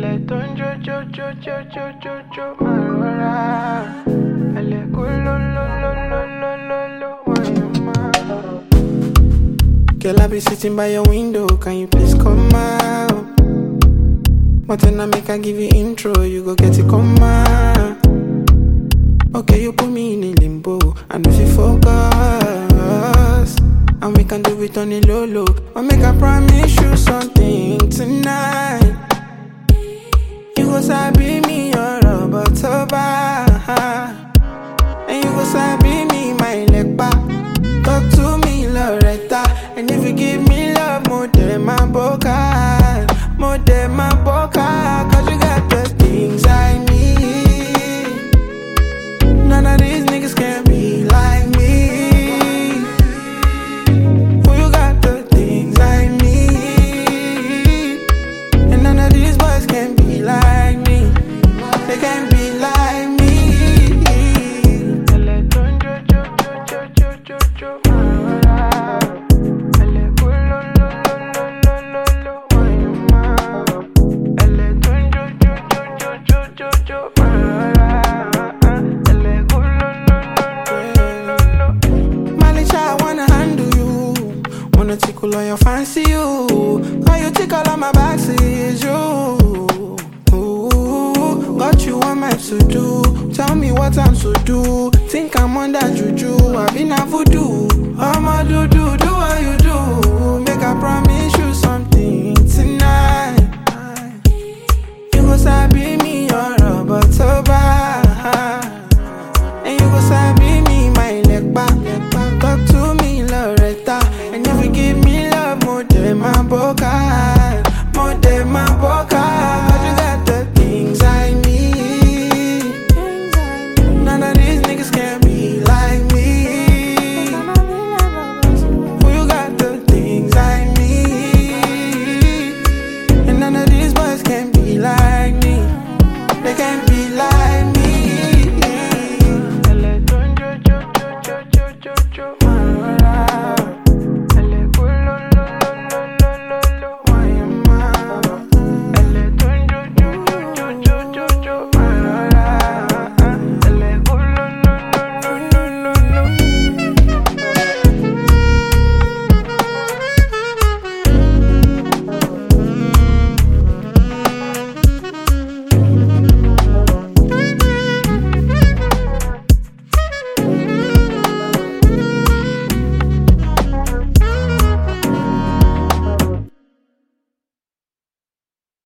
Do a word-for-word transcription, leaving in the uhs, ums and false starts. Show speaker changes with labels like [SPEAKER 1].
[SPEAKER 1] Elle est ton jo jo jo jo jo jo jo malora. Elle est cool lo lo lo lo lo lo lo wayama. Girl, I be sitting by your window, can you please come out? But then I make I give you intro, you go get it come out. Okay, you put me in a limbo, and if you focus, and we can do it on a low low. I make I promise you something tonight. You go sabi me your rubber soba, and you go sabi me my leg back. Talk to me Loretta, and if you give me love more than my boca, more than my boca, cause you got the things I need. None of these niggas can be like me. Oh, you got the things I need, and none of these boys can be like me. They can't be like me. Elle est ton jo jo jo jo jo jo malora. Elle est cool lo lo lo lo lo lo lo wayama. Elle est ton jo jo jo jo jo jo malora. Elle est cool lo lo lo lo lo lo. Malicha, I wanna handle you, wanna tickle on your fancy you. How you tickle on my backseat is you. Ooh, got you on my to-do. Tell me what I'm to do. Think I'm on that juju. I've been a voodoo. I'ma do do do what you do.